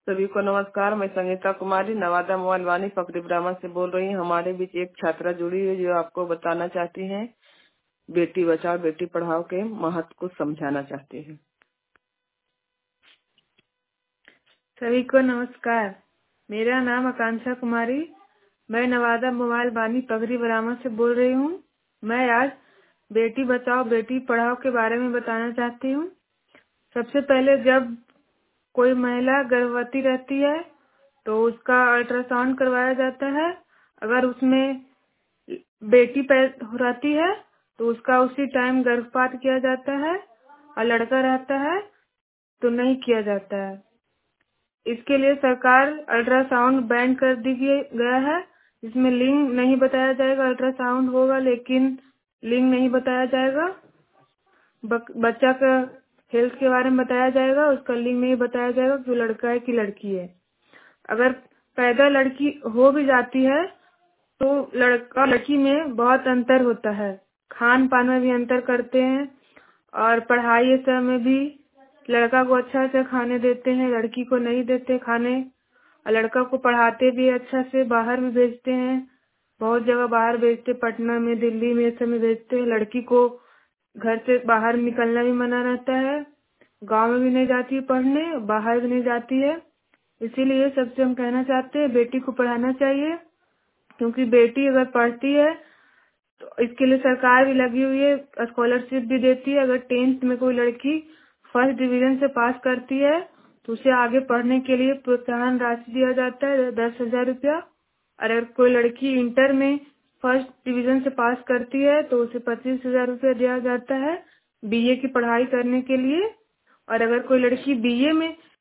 सभी को नमस्कार। मैं संगीता कुमारी नवादा मोबाइल वानी फकरी ब्राह्मण से बोल रही हूँ। हमारे बीच एक छात्रा जुड़ी हुई जो आपको बताना चाहती है, बेटी बचाओ बेटी पढ़ाओ के महत्व को समझाना चाहती है। सभी को नमस्कार। मेरा नाम आकांक्षा कुमारी, मैं नवादा मोबाइल वानी पगड़ी ब्राह्मण से बोल रही हूँ। मैं आज बेटी बचाओ बेटी पढ़ाओ के बारे में बताना चाहती हूँ। सबसे पहले जब कोई महिला गर्भवती रहती है तो उसका अल्ट्रासाउंड करवाया जाता है। अगर उसमें बेटी पैदा रहती है तो उसका उसी टाइम गर्भपात किया जाता है, और लड़का रहता है तो नहीं किया जाता है। इसके लिए सरकार अल्ट्रासाउंड बैन कर दी गया है। इसमें लिंग नहीं बताया जाएगा। अल्ट्रासाउंड होगा लेकिन लिंग नहीं बताया जाएगा। बच्चा का हेल्थ के बारे में बताया जाएगा, उसका लिंग नहीं बताया जाएगा कि लड़का है कि लड़की है। अगर पैदा लड़की हो भी जाती है तो लड़का लड़की में बहुत अंतर होता है। खान पान में भी अंतर करते हैं, और पढ़ाई सब में भी लड़का को अच्छा से खाने देते हैं, लड़की को नहीं देते खाने। और लड़का को पढ़ाते भी अच्छा से, बाहर भी भेजते हैं, बहुत जगह बाहर भेजते, पटना में, दिल्ली में, सब में भेजते हैं। लड़की को घर से बाहर निकलना भी मना रहता है। गांव में भी नहीं जाती है पढ़ने, बाहर भी नहीं जाती है। इसीलिए सबसे हम कहना चाहते हैं बेटी को पढ़ाना चाहिए, क्योंकि बेटी अगर पढ़ती है तो इसके लिए सरकार भी लगी हुई है, स्कॉलरशिप भी देती है। अगर 10th में कोई लड़की फर्स्ट डिवीजन से पास करती है तो उसे आगे पढ़ने के लिए प्रोत्साहन राशि दिया जाता है 10,000 रुपया। और अगर कोई लड़की इंटर में फर्स्ट डिवीजन से पास करती है तो उसे 25,000 रुपया दिया जाता है बीए की पढ़ाई करने के लिए। और अगर कोई लड़की बीए में